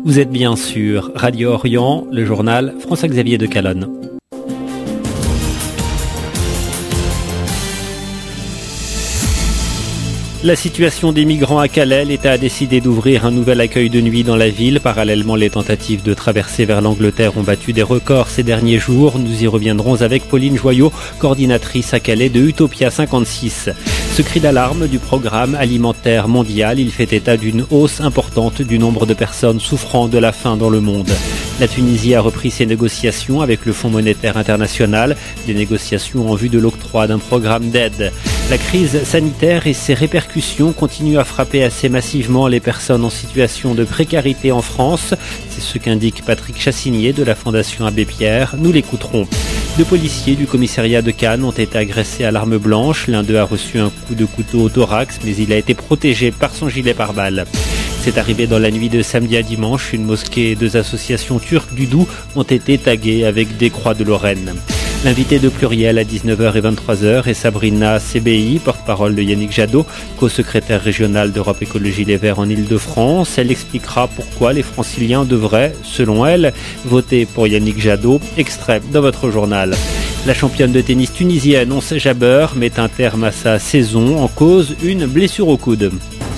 Vous êtes bien sur Radio Orient, le journal François-Xavier de Calonne. La situation des migrants à Calais, l'État a décidé d'ouvrir un nouvel accueil de nuit dans la ville. Parallèlement, les tentatives de traversée vers l'Angleterre ont battu des records ces derniers jours. Nous y reviendrons avec Pauline Joyot, coordinatrice à Calais de Utopia 56. Ce cri d'alarme du programme alimentaire mondial, il fait état d'une hausse importante du nombre de personnes souffrant de la faim dans le monde. La Tunisie a repris ses négociations avec le Fonds monétaire international, des négociations en vue de l'octroi d'un programme d'aide. La crise sanitaire et ses répercussions continuent à frapper assez massivement les personnes en situation de précarité en France. C'est ce qu'indique Patrick Chassinier de la Fondation Abbé Pierre. Nous l'écouterons. Deux policiers du commissariat de Cannes ont été agressés à l'arme blanche. L'un d'eux a reçu un coup de couteau au thorax, mais il a été protégé par son gilet pare-balles. C'est arrivé dans la nuit de samedi à dimanche. Une mosquée et deux associations turques du Doubs ont été taguées avec des croix de Lorraine. L'invité de Pluriel à 19h et 23h est Sabrina CBI, porte-parole de Yannick Jadot, co-secrétaire régional d'Europe Écologie Les Verts en Île-de-France. Elle expliquera pourquoi les franciliens devraient, selon elle, voter pour Yannick Jadot. Extrait dans votre journal. La championne de tennis tunisienne Ons Jabeur met un terme à sa saison, en cause une blessure au coude.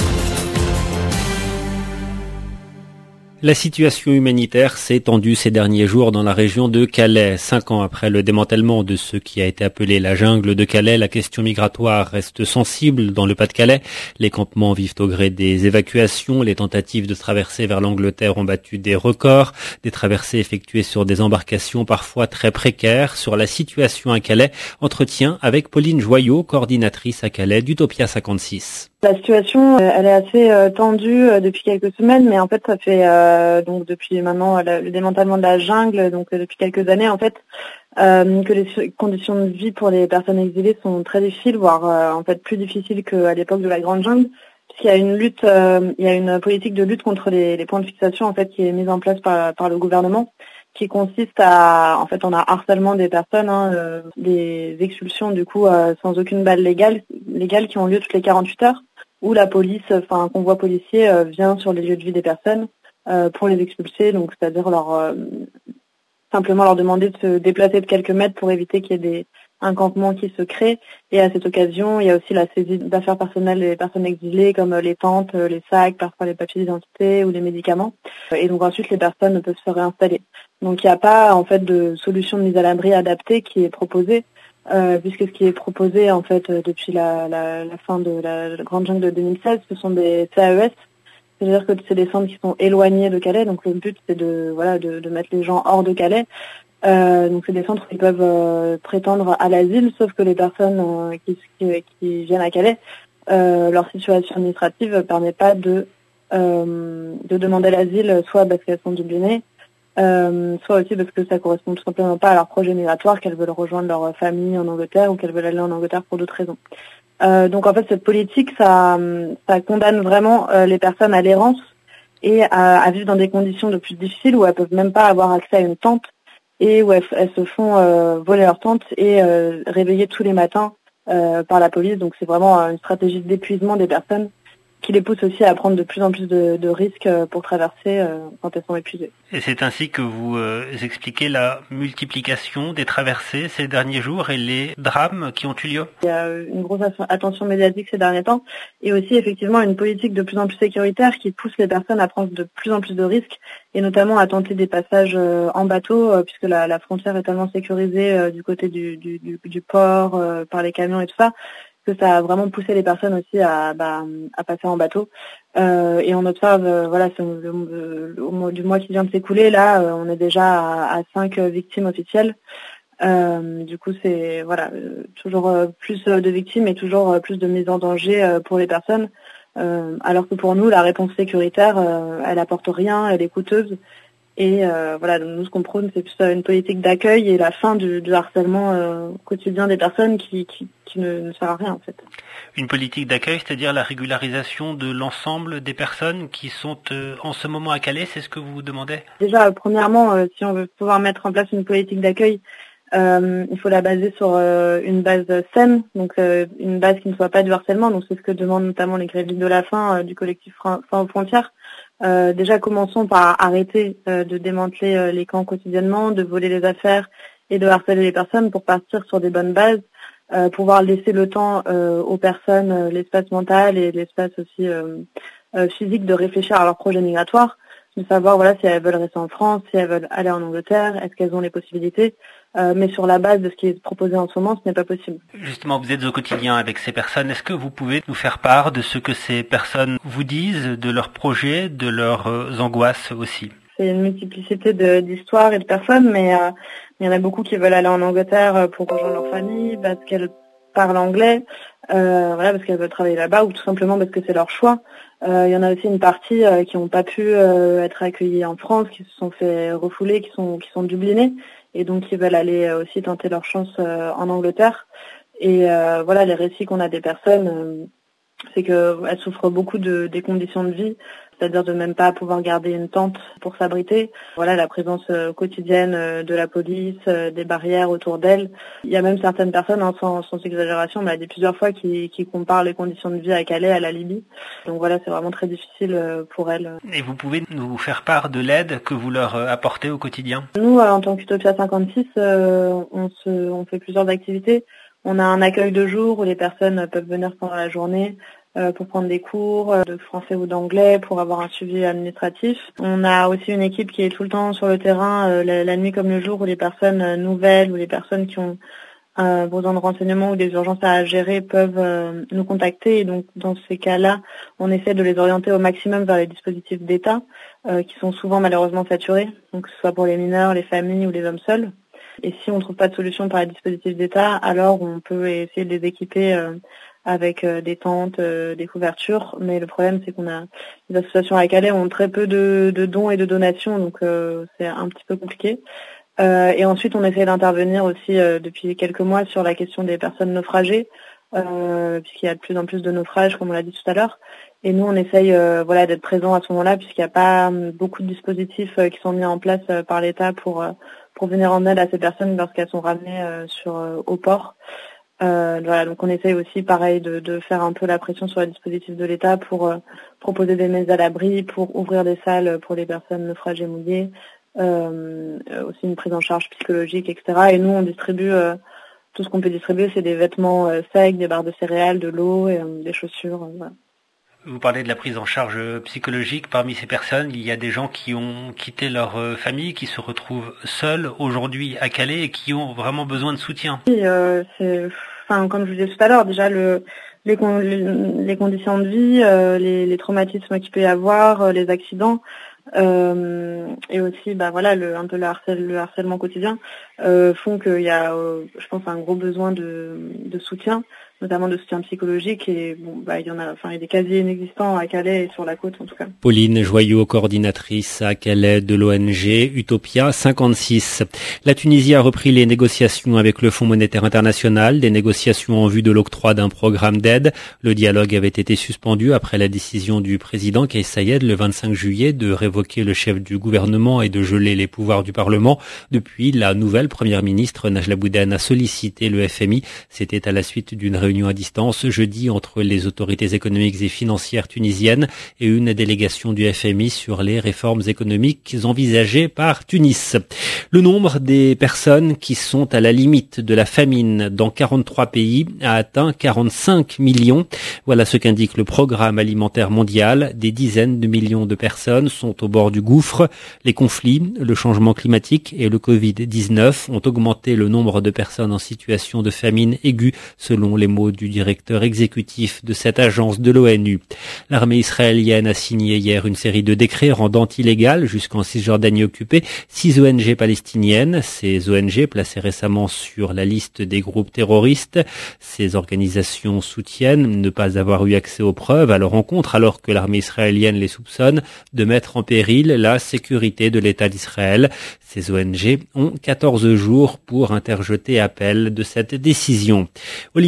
La situation humanitaire s'est tendue ces derniers jours dans la région de Calais. 5 ans après le démantèlement de ce qui a été appelé la jungle de Calais, la question migratoire reste sensible dans le Pas-de-Calais. Les campements vivent au gré des évacuations. Les tentatives de traversée vers l'Angleterre ont battu des records. Des traversées effectuées sur des embarcations parfois très précaires. Sur la situation à Calais, entretien avec Pauline Joyot, coordinatrice à Calais d'Utopia 56. La situation, elle est assez tendue depuis quelques semaines, mais en fait, ça fait donc depuis maintenant le démantèlement de la jungle, donc depuis quelques années en fait, que les conditions de vie pour les personnes exilées sont très difficiles, voire en fait plus difficiles qu'à l'époque de la Grande Jungle, puisqu'il y a une lutte, il y a une politique de lutte contre les points de fixation en fait qui est mise en place par le gouvernement, qui consiste à, en fait, on a harcèlement des personnes, des expulsions du coup sans aucune base légale qui ont lieu toutes les 48 heures, où la police, enfin un convoi policier vient sur les lieux de vie des personnes pour les expulser, donc c'est-à-dire simplement leur demander de se déplacer de quelques mètres pour éviter qu'il y ait un campement qui se crée. Et à cette occasion, il y a aussi la saisie d'affaires personnelles des personnes exilées, comme les tentes, les sacs, parfois les papiers d'identité ou les médicaments. Et donc ensuite, les personnes peuvent se réinstaller. Donc il n'y a pas en fait de solution de mise à l'abri adaptée qui est proposée, puisque ce qui est proposé en fait depuis la fin de la Grande Jungle de 2016, ce sont des CAES. C'est-à-dire que c'est des centres qui sont éloignés de Calais, donc le but c'est de mettre les gens hors de Calais. Donc c'est des centres qui peuvent prétendre à l'asile, sauf que les personnes qui viennent à Calais, leur situation administrative ne permet pas de demander l'asile, soit parce qu'elles sont doublinées, soit aussi parce que ça correspond tout simplement pas à leur projet migratoire, qu'elles veulent rejoindre leur famille en Angleterre ou qu'elles veulent aller en Angleterre pour d'autres raisons. Donc en fait cette politique ça condamne vraiment les personnes à l'errance et à vivre dans des conditions de plus difficiles où elles peuvent même pas avoir accès à une tente et où elles se font voler leur tente et réveiller tous les matins par la police. Donc c'est vraiment une stratégie d'épuisement des personnes qui les pousse aussi à prendre de plus en plus de risques pour traverser quand elles sont épuisées. Et c'est ainsi que vous expliquez la multiplication des traversées ces derniers jours et les drames qui ont eu lieu. Il y a une grosse attention médiatique ces derniers temps et aussi effectivement une politique de plus en plus sécuritaire qui pousse les personnes à prendre de plus en plus de risques et notamment à tenter des passages en bateau puisque la frontière est tellement sécurisée du côté du port par les camions et tout ça, que ça a vraiment poussé les personnes aussi à passer en bateau. Et on observe, du mois qui vient de s'écouler, là, on est déjà à 5 victimes officielles. Du coup, c'est toujours plus de victimes et toujours plus de mise en danger pour les personnes. Alors que pour nous, la réponse sécuritaire, elle apporte rien, elle est coûteuse. Et donc nous, ce qu'on prône, c'est plus une politique d'accueil et la fin du harcèlement quotidien des personnes qui ne sert à rien en fait. Une politique d'accueil, c'est-à-dire la régularisation de l'ensemble des personnes qui sont en ce moment à Calais, c'est ce que vous demandez ? Déjà, premièrement, si on veut pouvoir mettre en place une politique d'accueil, il faut la baser sur une base saine, donc une base qui ne soit pas du harcèlement. Donc c'est ce que demandent notamment les grévistes de la faim du collectif Faim aux frontières. Déjà, commençons par arrêter de démanteler les camps quotidiennement, de voler les affaires et de harceler les personnes pour partir sur des bonnes bases, pouvoir laisser le temps aux personnes, l'espace mental et l'espace aussi physique de réfléchir à leur projet migratoire, de savoir si elles veulent rester en France, si elles veulent aller en Angleterre, est-ce qu'elles ont les possibilités. Mais sur la base de ce qui est proposé en ce moment, ce n'est pas possible. Justement, vous êtes au quotidien avec ces personnes. Est-ce que vous pouvez nous faire part de ce que ces personnes vous disent, de leurs projets, de leurs angoisses aussi? C'est une multiplicité d'histoires et de personnes, mais il y en a beaucoup qui veulent aller en Angleterre pour rejoindre leur famille, parce qu'elles parlent anglais, parce qu'elles veulent travailler là-bas, ou tout simplement parce que c'est leur choix. Il y en a aussi une partie qui n'ont pas pu être accueillies en France, qui se sont fait refouler, qui sont dublinés, et donc qui veulent aller aussi tenter leur chance en Angleterre. Et les récits qu'on a des personnes, c'est qu'elles souffrent beaucoup des conditions de vie, c'est-à-dire de même pas pouvoir garder une tente pour s'abriter. La présence quotidienne de la police, des barrières autour d'elles. Il y a même certaines personnes, sans exagération, des plusieurs fois qui comparent les conditions de vie à Calais, à la Libye. Donc c'est vraiment très difficile pour elles. Et vous pouvez nous faire part de l'aide que vous leur apportez au quotidien? Nous, en tant qu'Utopia 56, on fait plusieurs activités. On a un accueil de jour où les personnes peuvent venir pendant la journée pour prendre des cours de français ou d'anglais, pour avoir un suivi administratif. On a aussi une équipe qui est tout le temps sur le terrain, la nuit comme le jour, où les personnes nouvelles ou les personnes qui ont besoin de renseignements ou des urgences à gérer peuvent nous contacter. Et donc, dans ces cas-là, on essaie de les orienter au maximum vers les dispositifs d'État, qui sont souvent malheureusement saturés, donc que ce soit pour les mineurs, les familles ou les hommes seuls. Et si on ne trouve pas de solution par les dispositifs d'État, alors on peut essayer de les équiper avec des tentes, des couvertures. Mais le problème, c'est qu'on a les associations à Calais ont très peu de dons et de donations, donc c'est un petit peu compliqué. Et ensuite, on essaie d'intervenir aussi depuis quelques mois sur la question des personnes naufragées, puisqu'il y a de plus en plus de naufrages, comme on l'a dit tout à l'heure. Et nous, on essaye d'être présents à ce moment-là, puisqu'il n'y a pas beaucoup de dispositifs qui sont mis en place par l'État pour venir en aide à ces personnes lorsqu'elles sont ramenées au port. Donc on essaye aussi, pareil, de faire un peu la pression sur les dispositifs de l'État pour proposer des mises à l'abri, pour ouvrir des salles pour les personnes naufragées mouillées, aussi une prise en charge psychologique, etc. Et nous, on distribue tout ce qu'on peut distribuer, c'est des vêtements secs, des barres de céréales, de l'eau, et des chaussures. Vous parlez de la prise en charge psychologique. Parmi ces personnes, il y a des gens qui ont quitté leur famille, qui se retrouvent seuls aujourd'hui à Calais et qui ont vraiment besoin de soutien. Oui, comme je vous disais tout à l'heure, déjà les conditions de vie, les traumatismes qu'il peut y avoir, les accidents, et aussi le harcèlement quotidien font qu'il y a je pense un gros besoin de soutien, notamment de soutien psychologique, et il y en a, il y a des casiers inexistants à Calais et sur la côte en tout cas. Pauline Joyot, coordinatrice à Calais de l'ONG Utopia 56. La Tunisie a repris les négociations avec le Fonds monétaire international, des négociations en vue de l'octroi d'un programme d'aide. Le dialogue avait été suspendu après la décision du président Kais Saied le 25 juillet de révoquer le chef du gouvernement et de geler les pouvoirs du Parlement. Depuis, la nouvelle première ministre Najla Boudane a sollicité le FMI. C'était à la suite d'une réunion à distance jeudi entre les autorités économiques et financières tunisiennes et une délégation du FMI sur les réformes économiques envisagées par Tunis. Le nombre des personnes qui sont à la limite de la famine dans 43 pays a atteint 45 millions. Voilà ce qu'indique le Programme alimentaire mondial. Des dizaines de millions de personnes sont au bord du gouffre. Les conflits, le changement climatique et le Covid-19 ont augmenté le nombre de personnes en situation de famine aiguë, selon les mots du directeur exécutif de cette agence de l'ONU. L'armée israélienne a signé hier une série de décrets rendant illégales jusqu'en Cisjordanie occupée 6 ONG palestiniennes. Ces ONG placées récemment sur la liste des groupes terroristes. Ces organisations soutiennent ne pas avoir eu accès aux preuves à leur encontre alors que l'armée israélienne les soupçonne de mettre en péril la sécurité de l'État d'Israël. Ces ONG ont 14 jours pour interjeter appel de cette décision. Au Liban, le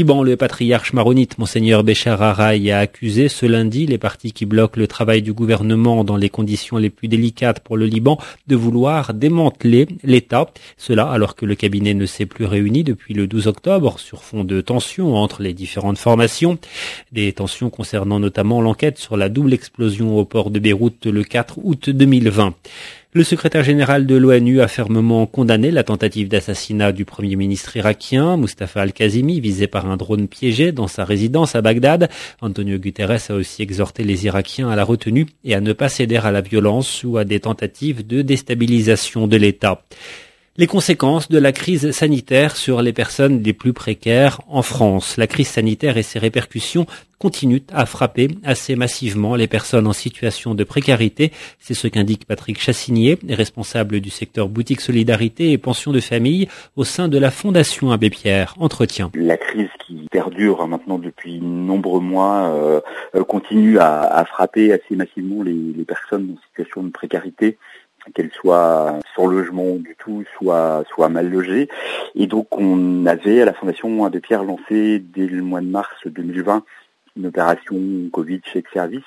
patriarche maronite, Monseigneur Béchar Haraï, a accusé ce lundi les partis qui bloquent le travail du gouvernement dans les conditions les plus délicates pour le Liban de vouloir démanteler l'État. Cela alors que le cabinet ne s'est plus réuni depuis le 12 octobre sur fond de tensions entre les différentes formations. Des tensions concernant notamment l'enquête sur la double explosion au port de Beyrouth le 4 août 2020. Le secrétaire général de l'ONU a fermement condamné la tentative d'assassinat du premier ministre irakien, Mustafa al-Kazimi, visé par un drone piégé dans sa résidence à Bagdad. Antonio Guterres a aussi exhorté les Irakiens à la retenue et à ne pas céder à la violence ou à des tentatives de déstabilisation de l'État. Les conséquences de la crise sanitaire sur les personnes les plus précaires en France. La crise sanitaire et ses répercussions continuent à frapper assez massivement les personnes en situation de précarité. C'est ce qu'indique Patrick Chassinier, responsable du secteur boutique solidarité et pension de famille au sein de la Fondation Abbé Pierre. Entretien. La crise qui perdure maintenant depuis de nombreux mois continue à frapper assez massivement les personnes en situation de précarité, qu'elles soient sans logement du tout, soit mal logées. Et donc on avait à la Fondation Abbé Pierre lancé dès le mois de mars 2020 une opération Covid Chèque Service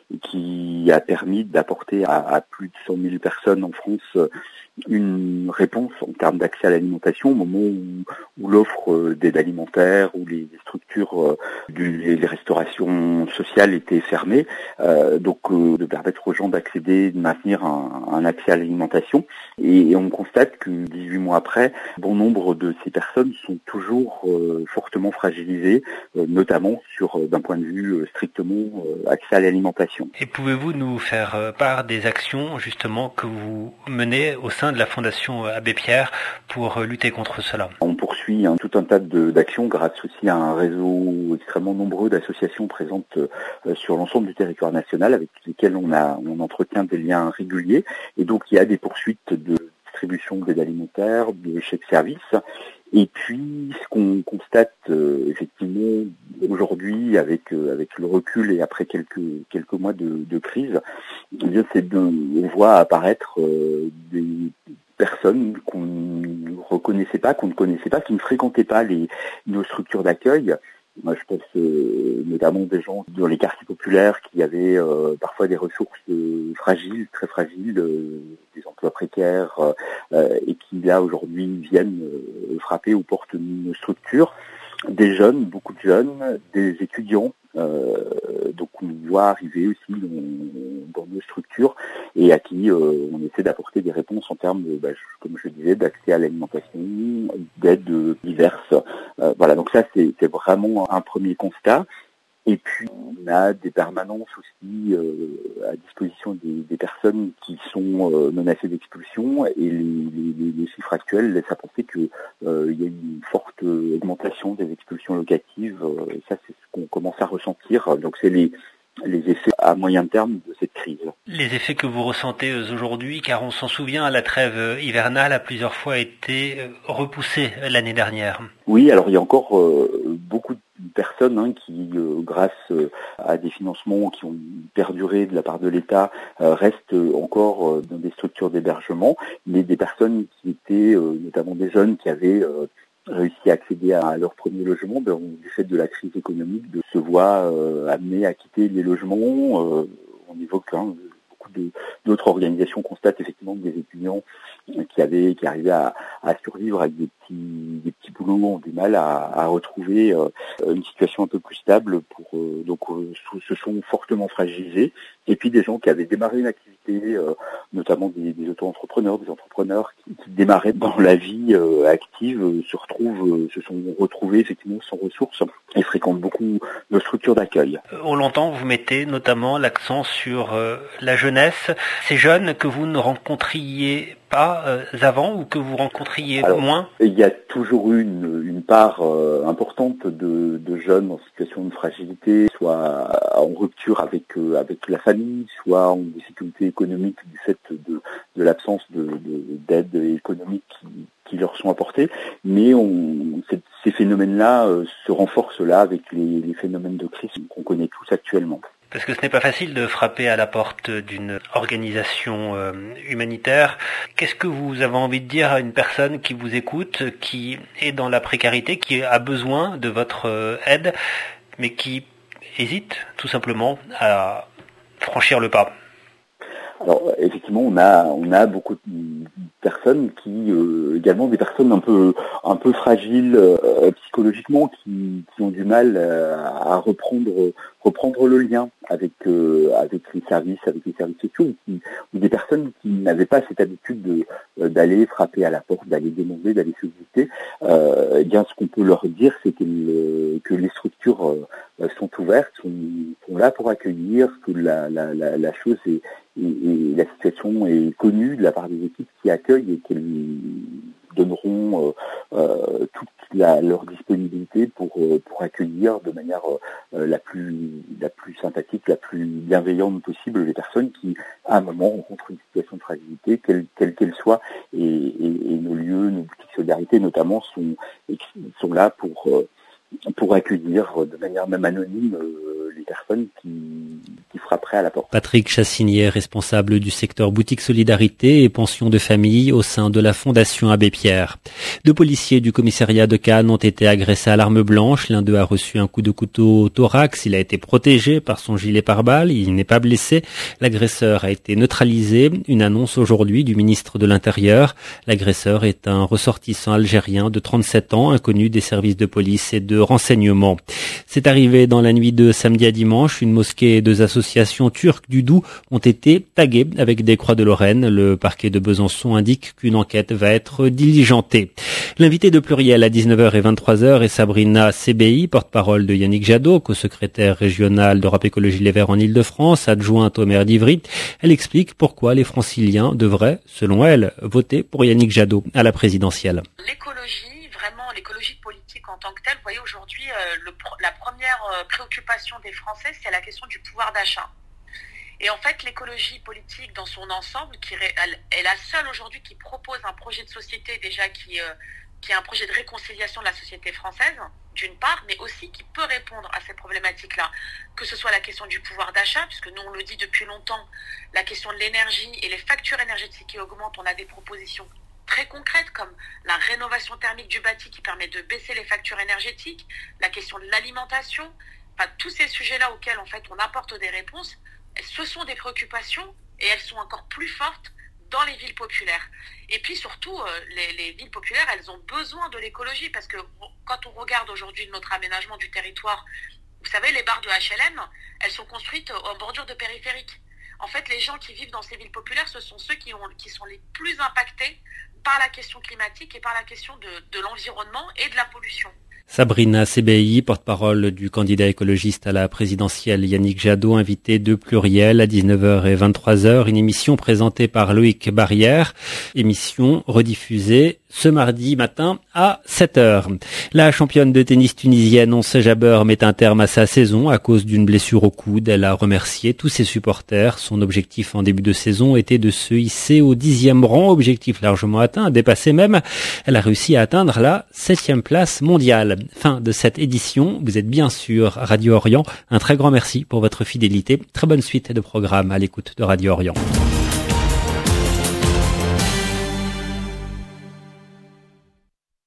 qui a permis d'apporter à plus de 100 000 personnes en France une réponse en termes d'accès à l'alimentation au moment où l'offre d'aide alimentaire ou les structures les restaurations sociales étaient fermées, donc de permettre aux gens d'accéder, de maintenir un accès à l'alimentation. Et on constate que 18 mois après, bon nombre de ces personnes sont toujours fortement fragilisées, notamment d'un point de vue strictement accès à l'alimentation. Et pouvez-vous nous faire part des actions justement que vous menez au sein de la Fondation Abbé Pierre pour lutter contre cela? On poursuit tout un tas d'actions grâce aussi à un réseau extrêmement nombreux d'associations présentes sur l'ensemble du territoire national avec lesquelles on entretient des liens réguliers. Et donc il y a des poursuites de distribution d'aide alimentaire, de chèques services. Et puis, ce qu'on constate effectivement aujourd'hui, avec le recul et après quelques mois de crise, eh bien, on voit apparaître des personnes qu'on ne reconnaissait pas, qu'on ne connaissait pas, qui ne fréquentaient pas nos structures d'accueil. Moi, je pense notamment des gens dans les quartiers populaires qui avaient parfois des ressources fragiles, très fragiles, des emplois précaires, et qui là aujourd'hui viennent frapper aux portes de nos structures. Des jeunes, beaucoup de jeunes, des étudiants, donc on voit arriver aussi dans nos structures et à qui on essaie d'apporter des réponses en termes, comme je le disais, d'accès à l'alimentation, d'aides diverses. Voilà, donc ça c'est vraiment un premier constat. Et puis on a des permanences aussi à disposition des personnes qui sont menacées d'expulsion et les chiffres actuels laissent à penser que il y a une forte augmentation des expulsions locatives. Et ça c'est ce qu'on commence à ressentir. Donc c'est les effets à moyen terme de cette crise. Les effets que vous ressentez aujourd'hui, car on s'en souvient, la trêve hivernale a plusieurs fois été repoussée l'année dernière. Oui, alors il y a encore beaucoup de personnes qui, grâce à des financements qui ont perduré de la part de l'État, restent encore dans des structures d'hébergement, mais des personnes qui étaient, notamment des jeunes qui avaient réussi à accéder à leur premier logement, du fait de la crise économique, se voient amenés à quitter les logements. On évoque beaucoup d'autres organisations constatent effectivement que des étudiants qui arrivaient à survivre avec des petits boulots ont du mal à retrouver une situation un peu plus stable donc se sont fortement fragilisés. Et puis des gens qui avaient démarré une activité, notamment des auto-entrepreneurs, des entrepreneurs qui démarraient dans la vie active, se sont retrouvés effectivement sans ressources et fréquentent beaucoup nos structures d'accueil. On l'entend, vous mettez notamment l'accent sur la jeunesse, ces jeunes que vous ne rencontriez pas avant ou que vous rencontriez moins? Il y a toujours eu une part importante de jeunes en situation de fragilité, soit en rupture avec la famille, soit en difficulté économique du fait de l'absence d'aide économique qui leur sont apportées. Mais ces phénomènes-là se renforcent là avec les phénomènes de crise qu'on connaît tous actuellement. Parce que ce n'est pas facile de frapper à la porte d'une organisation humanitaire. Qu'est-ce que vous avez envie de dire à une personne qui vous écoute, qui est dans la précarité, qui a besoin de votre aide, mais qui hésite tout simplement à franchir le pas? Alors effectivement, on a beaucoup de personnes qui également des personnes un peu fragiles psychologiquement, qui ont du mal à reprendre le lien avec les services sociaux, ou des personnes qui n'avaient pas cette habitude d'aller frapper à la porte, d'aller demander, d'aller solliciter. Eh bien, ce qu'on peut leur dire, c'est que les structures sont ouvertes, sont là pour accueillir, que la chose est et la situation est connue de la part des équipes qui accueillent, et qu'elles donneront toute leur disponibilité pour accueillir de manière la plus sympathique, la plus bienveillante possible les personnes qui, à un moment, rencontrent une situation de fragilité, quelle qu'elle soit, et nos lieux, nos boutiques solidarité notamment sont là pour accueillir de manière même anonyme les personnes qui frapperaient à la porte. Patrick Chassinier, responsable du secteur boutique solidarité et pension de famille au sein de la Fondation Abbé Pierre. 2 policiers du commissariat de Cannes ont été agressés à l'arme blanche. L'un d'eux a reçu un coup de couteau au thorax. Il a été protégé par son gilet pare-balles. Il n'est pas blessé. L'agresseur a été neutralisé. Une annonce aujourd'hui du ministre de l'Intérieur. L'agresseur est un ressortissant algérien de 37 ans, inconnu des services de police et de renseignement. C'est arrivé dans la nuit de samedi à dimanche. Une mosquée et 2 associations turques du Doubs ont été taguées avec des croix de Lorraine. Le parquet de Besançon indique qu'une enquête va être diligentée. L'invité de Pluriel à 19h et 23h est Sabrina Sebehi, porte-parole de Yannick Jadot, co-secrétaire régional d'Europe Écologie Les Verts en Île-de-France, adjointe au maire d'Ivry. Elle explique pourquoi les Franciliens devraient, selon elle, voter pour Yannick Jadot à la présidentielle. L'écologie politique en tant que telle, vous voyez aujourd'hui, la première préoccupation des Français, c'est la question du pouvoir d'achat. Et en fait, l'écologie politique dans son ensemble, elle est la seule aujourd'hui qui propose un projet de société déjà qui est un projet de réconciliation de la société française, d'une part, mais aussi qui peut répondre à ces problématiques-là, que ce soit la question du pouvoir d'achat, puisque nous on le dit depuis longtemps, la question de l'énergie et les factures énergétiques qui augmentent, on a des propositions très concrètes comme la rénovation thermique du bâti qui permet de baisser les factures énergétiques, la question de l'alimentation, enfin, tous ces sujets-là auxquels en fait on apporte des réponses, ce sont des préoccupations et elles sont encore plus fortes dans les villes populaires. Et puis surtout, les villes populaires, elles ont besoin de l'écologie parce que quand on regarde aujourd'hui notre aménagement du territoire, vous savez, les barres de HLM, elles sont construites en bordure de périphériques. En fait, les gens qui vivent dans ces villes populaires, ce sont ceux qui sont les plus impactés par la question climatique et par la question de l'environnement et de la pollution. Sabrina Sebehi, porte-parole du candidat écologiste à la présidentielle Yannick Jadot, invité de Pluriel à 19h et 23h, une émission présentée par Loïc Barrière, émission rediffusée ce mardi matin à 7h. La championne de tennis tunisienne Ons Jabeur met un terme à sa saison à cause d'une blessure au coude. Elle a remercié tous ses supporters. Son objectif en début de saison était de se hisser au 10e rang, objectif largement atteint, dépassé même. Elle a réussi à atteindre la 7e place mondiale. Fin de cette édition. Vous êtes bien sûr Radio Orient. Un très grand merci pour votre fidélité. Très bonne suite de programme à l'écoute de Radio Orient.